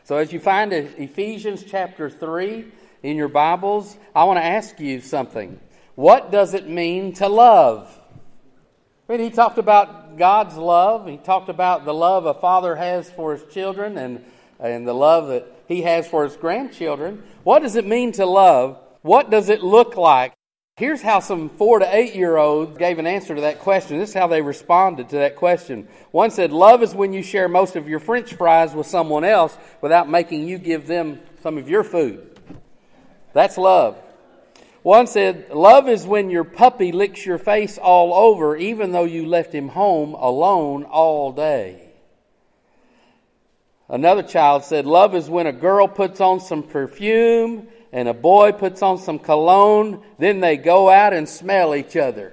So as you find Ephesians chapter 3 in your Bibles, I want to ask you something. What does it mean to love? I mean, he talked about God's love. He talked about the love a father has for his children and the love that he has for his grandchildren. What does it mean to love? What does it look like? Here's how some 4 to 8-year-olds gave an answer to that question. This is how they responded to that question. One said, love is when you share most of your French fries with someone else without making you give them some of your food. That's love. One said, love is when your puppy licks your face all over even though you left him home alone all day. Another child said, love is when a girl puts on some perfume and a boy puts on some cologne, then they go out and smell each other.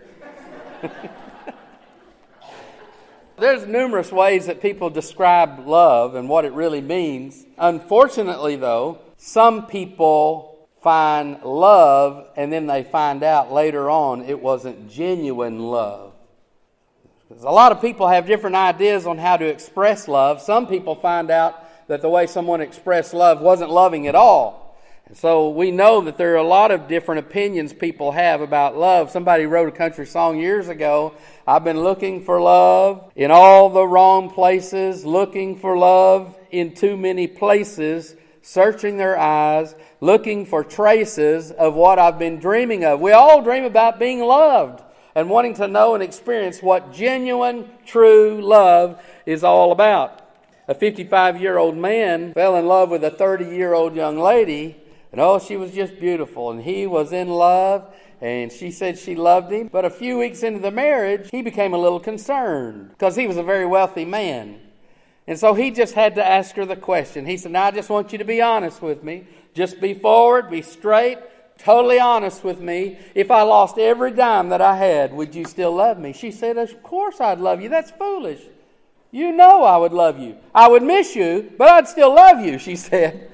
There's numerous ways that people describe love and what it really means. Unfortunately, though, some people find love and then they find out later on it wasn't genuine love. Because a lot of people have different ideas on how to express love. Some people find out that the way someone expressed love wasn't loving at all. And so we know that there are a lot of different opinions people have about love. Somebody wrote a country song years ago. I've been looking for love in all the wrong places, looking for love in too many places, searching their eyes, looking for traces of what I've been dreaming of. We all dream about being loved and wanting to know and experience what genuine, true love is all about. A 55-year-old man fell in love with a 30-year-old young lady, and she was just beautiful, and he was in love, and she said she loved him. But a few weeks into the marriage, he became a little concerned because he was a very wealthy man. And so he just had to ask her the question. He said, now I just want you to be honest with me. Just be forward, be straight, totally honest with me. If I lost every dime that I had, would you still love me? She said, of course I'd love you. That's foolish. You know I would love you. I would miss you, but I'd still love you, she said.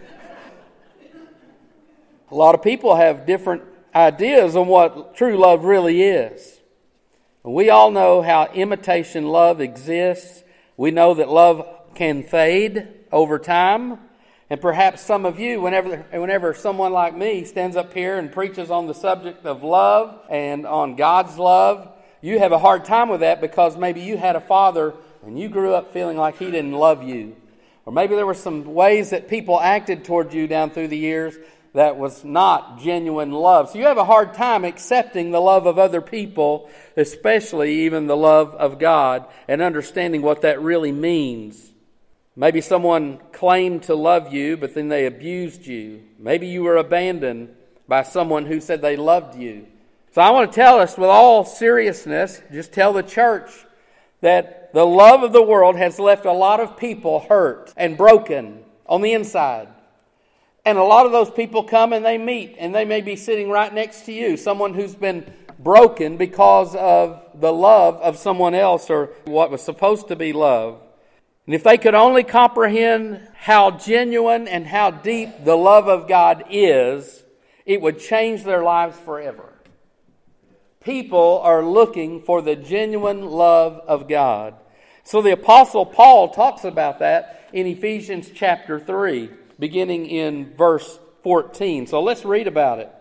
A lot of people have different ideas on what true love really is. We all know how imitation love exists. We know that love can fade over time. And perhaps some of you, whenever someone like me stands up here and preaches on the subject of love and on God's love, you have a hard time with that because maybe you had a father and you grew up feeling like he didn't love you. Or maybe there were some ways that people acted toward you down through the years that was not genuine love. So you have a hard time accepting the love of other people, especially even the love of God, and understanding what that really means. Maybe someone claimed to love you, but then they abused you. Maybe you were abandoned by someone who said they loved you. So I want to tell us with all seriousness, just tell the church that the love of the world has left a lot of people hurt and broken on the inside. And a lot of those people come and they meet, and they may be sitting right next to you, someone who's been broken because of the love of someone else or what was supposed to be love. And if they could only comprehend how genuine and how deep the love of God is, it would change their lives forever. People are looking for the genuine love of God. So the Apostle Paul talks about that in Ephesians chapter 3, beginning in verse 14. So let's read about it.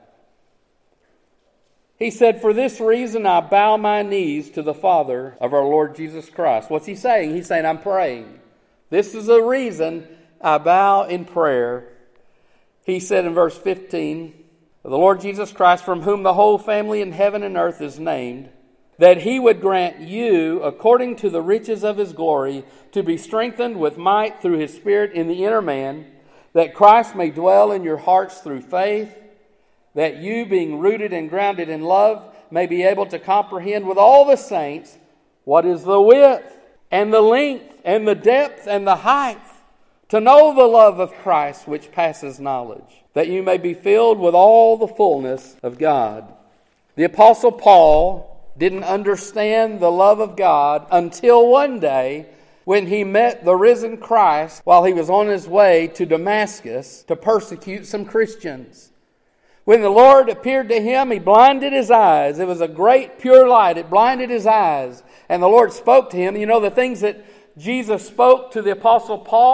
He said, for this reason I bow my knees to the Father of our Lord Jesus Christ. What's he saying? He's saying, I'm praying. This is the reason I bow in prayer. He said in verse 15, the Lord Jesus Christ, from whom the whole family in heaven and earth is named, that he would grant you, according to the riches of his glory, to be strengthened with might through his Spirit in the inner man, that Christ may dwell in your hearts through faith, that you, being rooted and grounded in love, may be able to comprehend with all the saints what is the width and the length and the depth and the height, to know the love of Christ which passes knowledge, that you may be filled with all the fullness of God. The Apostle Paul didn't understand the love of God until one day when he met the risen Christ while he was on his way to Damascus to persecute some Christians. When the Lord appeared to him, he blinded his eyes. It was a great pure light. It blinded his eyes. And the Lord spoke to him. You know, the things that Jesus spoke to the Apostle Paul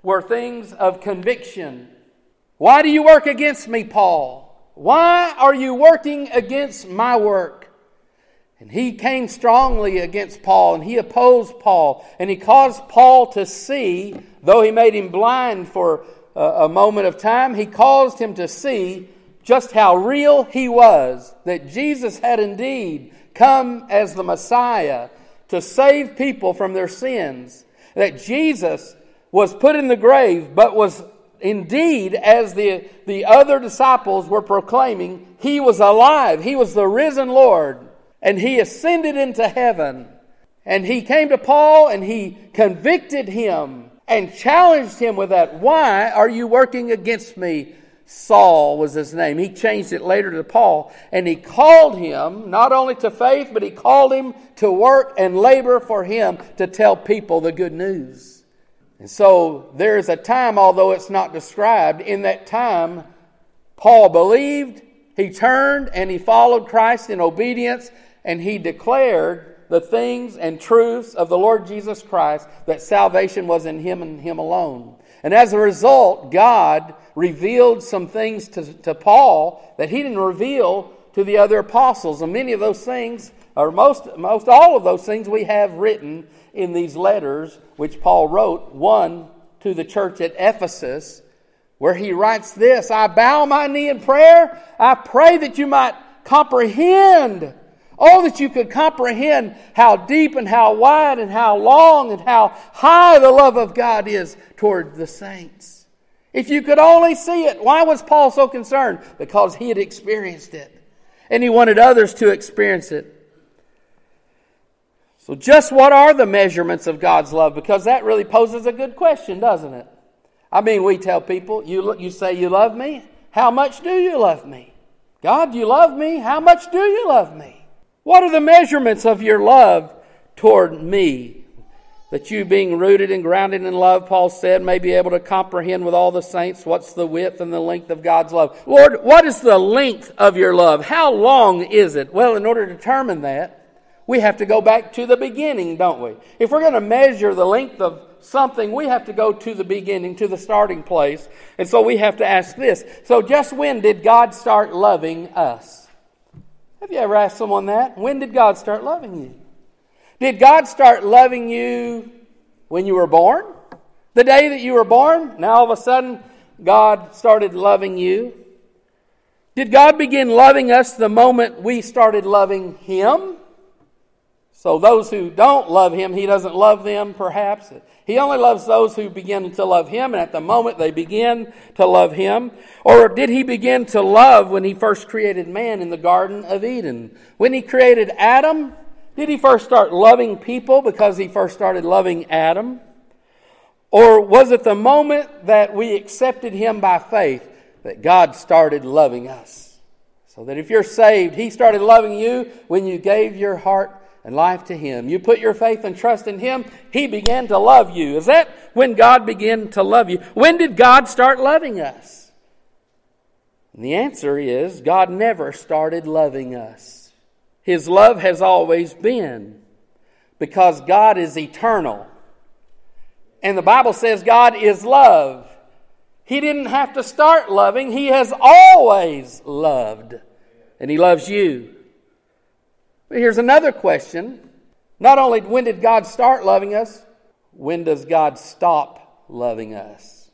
were things of conviction. Why do you work against me, Paul? Why are you working against my work? And he came strongly against Paul, and he opposed Paul, and he caused Paul to see, though he made him blind for a moment of time, he caused him to see just how real he was, that Jesus had indeed come as the Messiah to save people from their sins, that Jesus was put in the grave, but was indeed, as the other disciples were proclaiming, he was alive. He was the risen Lord, and he ascended into heaven. And he came to Paul and he convicted him and challenged him with that. Why are you working against me? Saul was his name. He changed it later to Paul. And he called him not only to faith, but he called him to work and labor for him to tell people the good news. And so there is a time, although it's not described, in that time Paul believed, he turned and he followed Christ in obedience, and he declared the things and truths of the Lord Jesus Christ, that salvation was in him and him alone. And as a result, God revealed some things to Paul that he didn't reveal to the other apostles. And many of those things, or most all of those things, we have written in these letters which Paul wrote. One to the church at Ephesus, where he writes this: I bow my knee in prayer. I pray that you might comprehend. Oh, that you could comprehend how deep and how wide and how long and how high the love of God is toward the saints. If you could only see it. Why was Paul so concerned? Because he had experienced it. And he wanted others to experience it. So just what are the measurements of God's love? Because that really poses a good question, doesn't it? I mean, we tell people, you say you love me. How much do you love me? God, you love me. How much do you love me? What are the measurements of your love toward me? That you, being rooted and grounded in love, Paul said, may be able to comprehend with all the saints what's the width and the length of God's love. Lord, what is the length of your love? How long is it? Well, in order to determine that, we have to go back to the beginning, don't we? If we're going to measure the length of something, we have to go to the beginning, to the starting place. And so we have to ask this. So just when did God start loving us? Have you ever asked someone that? When did God start loving you? Did God start loving you when you were born? The day that you were born? Now all of a sudden, God started loving you. Did God begin loving us the moment we started loving Him? So those who don't love Him, He doesn't love them, perhaps. He only loves those who begin to love Him, and at the moment they begin to love Him. Or did He begin to love when He first created man in the Garden of Eden? When He created Adam, did He first start loving people because He first started loving Adam? Or was it the moment that we accepted Him by faith that God started loving us? So that if you're saved, He started loving you when you gave your heart and life to Him. You put your faith and trust in Him, He began to love you. Is that when God began to love you? When did God start loving us? And the answer is, God never started loving us. His love has always been, because God is eternal. And the Bible says God is love. He didn't have to start loving. He has always loved. And He loves you. But here's another question. Not only when did God start loving us, when does God stop loving us?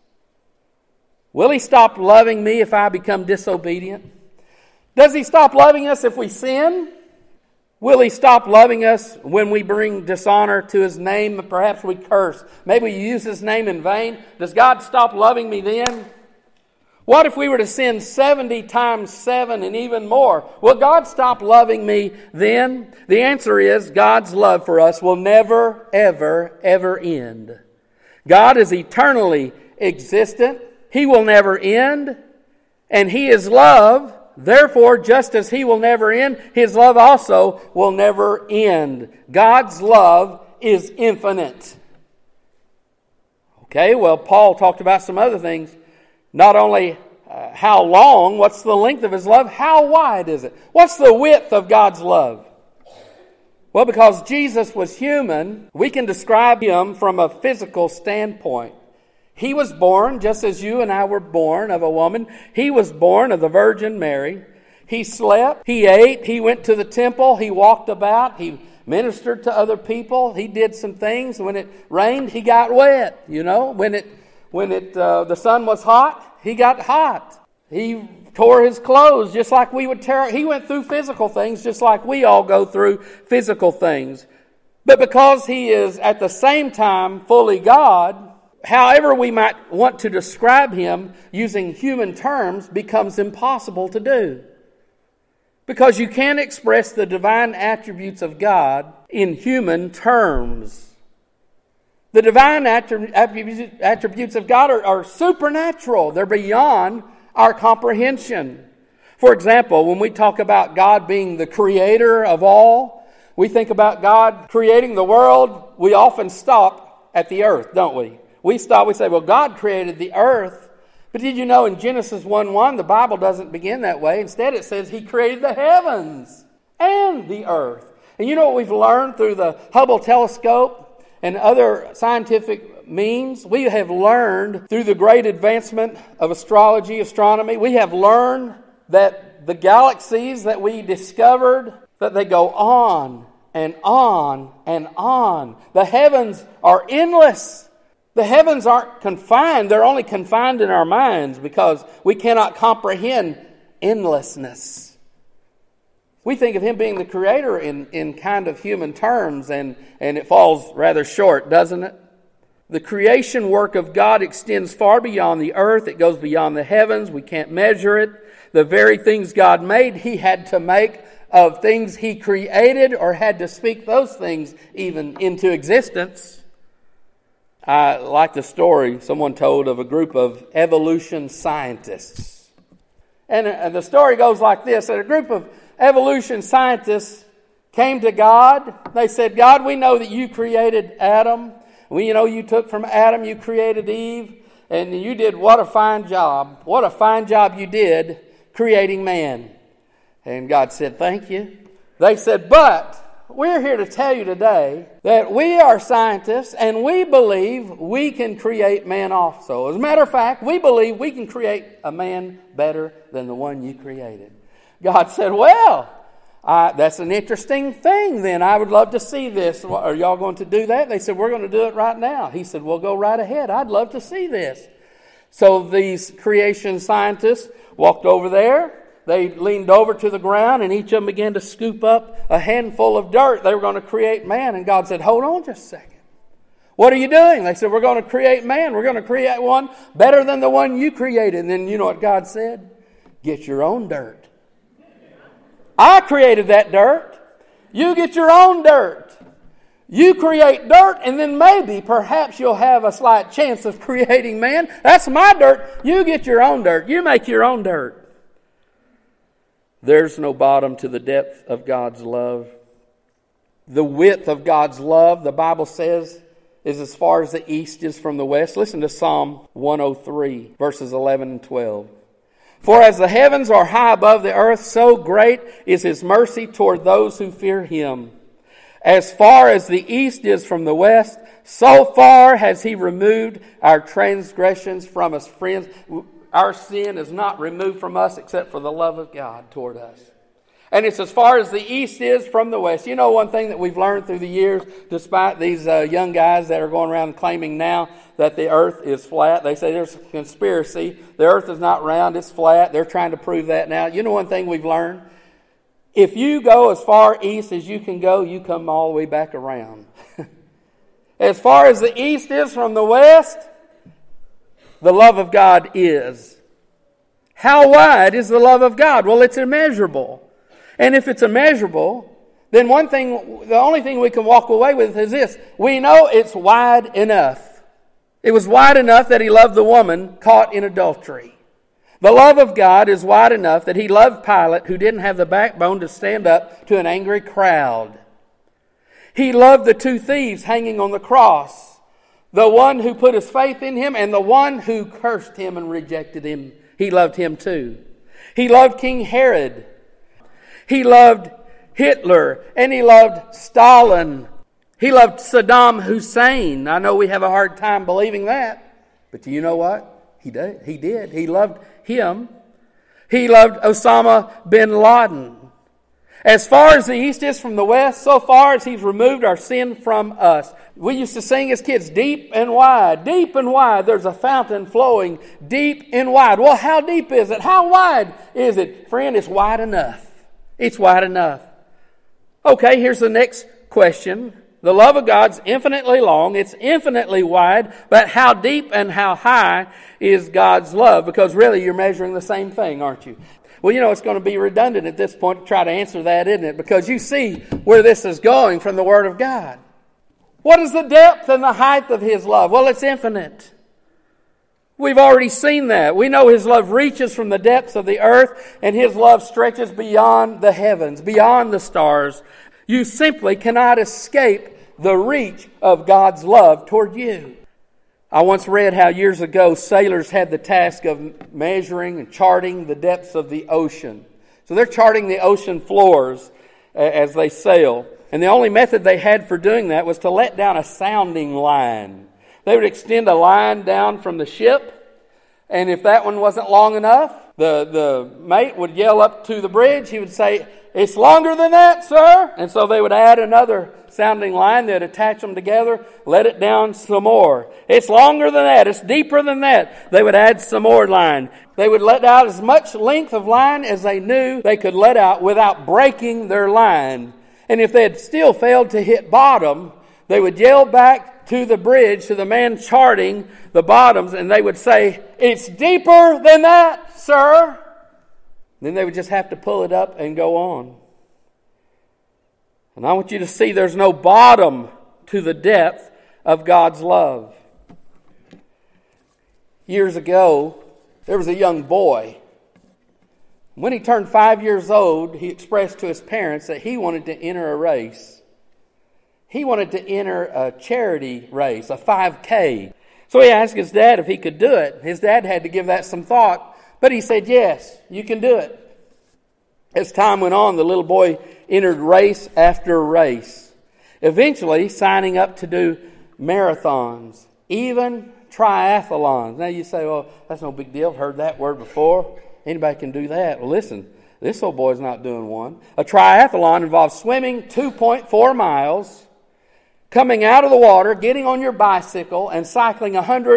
Will He stop loving me if I become disobedient? Does He stop loving us if we sin? Will He stop loving us when we bring dishonor to His name? Perhaps we curse. Maybe we use His name in vain. Does God stop loving me then? What if we were to sin 70 times 7 and even more? Will God stop loving me then? The answer is God's love for us will never, ever, ever end. God is eternally existent. He will never end. And He is love. Therefore, just as He will never end, His love also will never end. God's love is infinite. Okay, well, Paul talked about some other things. Not only how long, what's the length of His love, how wide is it? What's the width of God's love? Well, because Jesus was human, we can describe Him from a physical standpoint. He was born just as you and I were born of a woman. He was born of the Virgin Mary. He slept, he ate, he went to the temple, he walked about, he ministered to other people, he did some things. When it rained, he got wet, you know. When the sun was hot, he got hot. He tore his clothes just like we would tear. He went through physical things just like we all go through physical things. But because he is at the same time fully God, however we might want to describe him using human terms becomes impossible to do. Because you can't express the divine attributes of God in human terms. The divine attributes of God are supernatural. They're beyond our comprehension. For example, when we talk about God being the creator of all, we think about God creating the world, we often stop at the earth, don't we? We say, well, God created the earth. But did you know in Genesis 1:1, the Bible doesn't begin that way. Instead, it says He created the heavens and the earth. And you know what we've learned through the Hubble telescope and other scientific means? We have learned through the great advancement of astrology, astronomy, we have learned that the galaxies that we discovered, that they go on and on and on. The heavens are endless. The heavens aren't confined. They're only confined in our minds because we cannot comprehend endlessness. We think of Him being the creator in kind of human terms, and it falls rather short, doesn't it? The creation work of God extends far beyond the earth. It goes beyond the heavens. We can't measure it. The very things God made, He had to make of things He created, or had to speak those things even into existence. I like the story someone told of a group of evolution scientists. And the story goes like this, that a group of evolution scientists came to God. They said, God, we know that you created Adam. We know you took from Adam, you created Eve, and you did what a fine job. What a fine job you did creating man. And God said, thank you. They said, but we're here to tell you today that we are scientists and we believe we can create man also. As a matter of fact, we believe we can create a man better than the one you created. God said, well, that's an interesting thing then. I would love to see this. Are y'all going to do that? They said, we're going to do it right now. He said, well, go right ahead. I'd love to see this. So these creation scientists walked over there. They leaned over to the ground, and each of them began to scoop up a handful of dirt. They were going to create man. And God said, hold on just a second. What are you doing? They said, we're going to create man. We're going to create one better than the one you created. And then you know what God said? Get your own dirt. I created that dirt. You get your own dirt. You create dirt, and then maybe, perhaps you'll have a slight chance of creating man. That's my dirt. You get your own dirt. You make your own dirt. There's no bottom to the depth of God's love. The width of God's love, the Bible says, is as far as the east is from the west. Listen to Psalm 103, verses 11 and 12. For as the heavens are high above the earth, so great is His mercy toward those who fear Him. As far as the east is from the west, so far has He removed our transgressions from us. Friends, our sin is not removed from us except for the love of God toward us. And it's as far as the east is from the west. You know, one thing that we've learned through the years, despite these young guys that are going around claiming now that the earth is flat. They say there's a conspiracy. The earth is not round, it's flat. They're trying to prove that now. You know one thing we've learned? If you go as far east as you can go, you come all the way back around. As far as the east is from the west, the love of God is. How wide is the love of God? Well, it's immeasurable. And if it's immeasurable, then the only thing we can walk away with is this. We know it's wide enough. It was wide enough that He loved the woman caught in adultery. The love of God is wide enough that He loved Pilate, who didn't have the backbone to stand up to an angry crowd. He loved the two thieves hanging on the cross. The one who put his faith in Him and the one who cursed Him and rejected Him. He loved him too. He loved King Herod. He loved Hitler. And He loved Stalin. He loved Saddam Hussein. I know we have a hard time believing that. But you know what? He did. He did. He loved him. He loved Osama bin Laden. As far as the east is from the west, so far as He's removed our sin from us. We used to sing as kids, deep and wide, there's a fountain flowing deep and wide. Well, how deep is it? How wide is it? Friend, it's wide enough. It's wide enough. Okay, here's the next question. The love of God's infinitely long, it's infinitely wide, but how deep and how high is God's love? Because really you're measuring the same thing, aren't you? Well, you know, it's going to be redundant at this point to try to answer that, isn't it? Because you see where this is going from the Word of God. What is the depth and the height of His love? Well, it's infinite. We've already seen that. We know His love reaches from the depths of the earth, and His love stretches beyond the heavens, beyond the stars. You simply cannot escape the reach of God's love toward you. I once read how years ago sailors had the task of measuring and charting the depths of the ocean. So they're charting the ocean floors as they sail. And the only method they had for doing that was to let down a sounding line. They would extend a line down from the ship, and if that one wasn't long enough, the mate would yell up to the bridge. He would say, "It's longer than that, sir." And so they would add another sounding line. They'd attach them together, let it down some more. "It's longer than that. It's deeper than that." They would add some more line. They would let out as much length of line as they knew they could let out without breaking their line. And if they had still failed to hit bottom, they would yell back to the bridge, to the man charting the bottoms, and they would say, "It's deeper than that, sir." Then they would just have to pull it up and go on. And I want you to see there's no bottom to the depth of God's love. Years ago, there was a young boy. When he turned 5 years old, he expressed to his parents that he wanted to enter a race. He wanted to enter a charity race, a 5K. So he asked his dad if he could do it. His dad had to give that some thought, but he said, "Yes, you can do it." As time went on, the little boy entered race after race, eventually signing up to do marathons, even triathlons. Now you say, "Well, that's no big deal. I've heard that word before. Anybody can do that." Well, listen, this old boy's not doing one. A triathlon involves swimming 2.4 miles, coming out of the water, getting on your bicycle, and cycling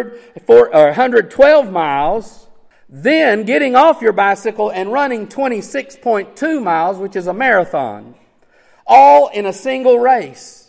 112 miles, then getting off your bicycle and running 26.2 miles, which is a marathon, all in a single race.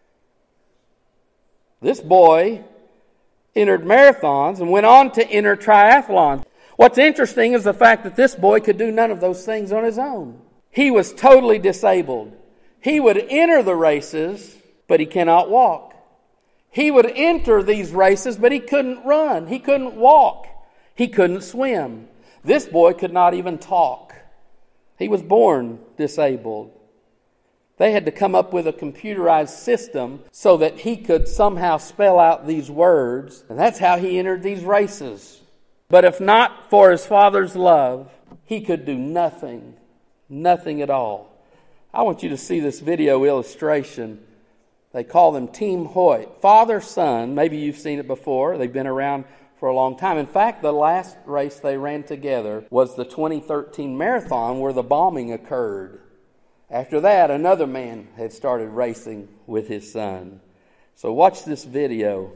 This boy entered marathons and went on to enter triathlons. What's interesting is the fact that this boy could do none of those things on his own. He was totally disabled. He would enter the races, but he cannot walk. He would enter these races, but he couldn't run. He couldn't walk. He couldn't swim. This boy could not even talk. He was born disabled. They had to come up with a computerized system so that he could somehow spell out these words, and that's how he entered these races. But if not for his father's love, he could do nothing, nothing at all. I want you to see this video illustration. They call them Team Hoyt. Father, son, maybe you've seen it before. They've been around for a long time. In fact, the last race they ran together was the 2013 marathon where the bombing occurred. After that, another man had started racing with his son. So watch this video.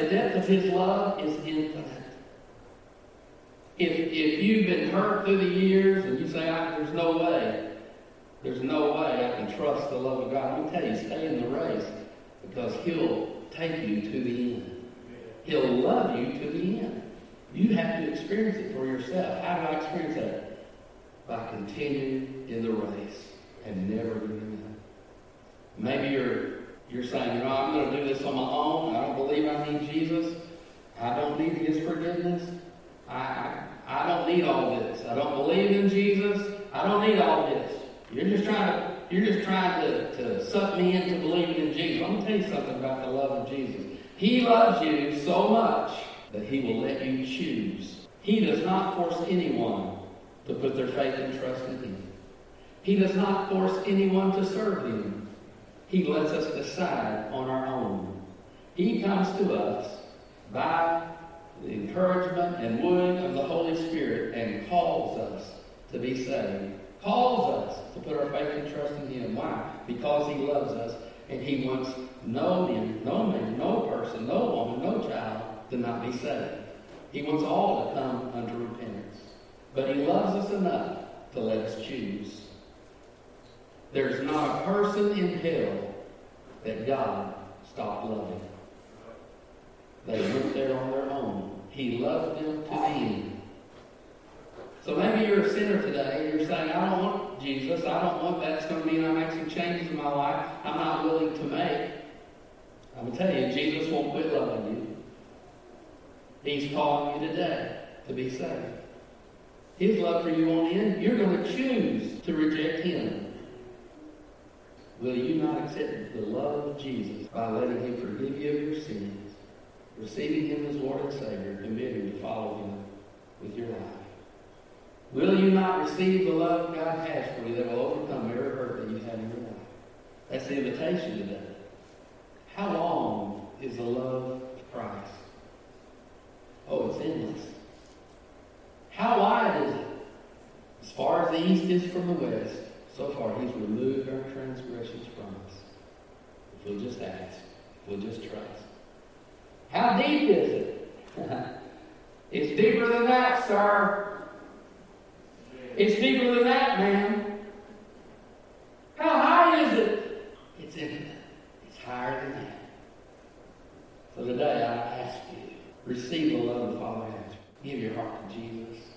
the depth of His love is infinite. If you've been hurt through the years and you say, there's no way I can trust the love of God, let me tell you, stay in the race, because He'll take you to the end. He'll love you to the end. You have to experience it for yourself. How do I experience that? By continuing in the race and never giving up. Maybe you're saying, I'm going to do this on my own. I don't believe I need Jesus. I don't need His forgiveness. I don't need all this. I don't believe in Jesus. I don't need all this. You're just trying to suck me into believing in Jesus. I'm going to tell you something about the love of Jesus. He loves you so much that He will let you choose. He does not force anyone to put their faith and trust in Him. He does not force anyone to serve Him. He lets us decide on our own. He comes to us by the encouragement and wooing of the Holy Spirit and calls us to be saved. Calls us to put our faith and trust in Him. Why? Because He loves us, and He wants no man, no person, no woman, no child to not be saved. He wants all to come unto repentance. But He loves us enough to let us choose. There's not a person in hell that God stopped loving. They went there on their own. He loved them to the end. So maybe you're a sinner today and you're saying, I don't want Jesus. I don't want that. It's going to mean I make some changes in my life I'm not willing to make. I'm going to tell you, Jesus won't quit loving you. He's calling you today to be saved. His love for you won't end. You're going to choose to reject Him. Will you not accept the love of Jesus by letting Him forgive you of your sins, receiving Him as Lord and Savior, committing to follow Him with your life? Will you not receive the love God has for you that will overcome every hurt that you have in your life? That's the invitation today. How long is the love of Christ? Oh, it's endless. How wide is it? As far as the east is from the west, so far He's removed our transgressions from us. If we'll just ask, if we'll just trust. How deep is it? It's deeper than that, sir. It's deeper than that, man. How high is it? It's infinite. It's higher than that. So today I ask you, receive the love the Father has. Give your heart to Jesus.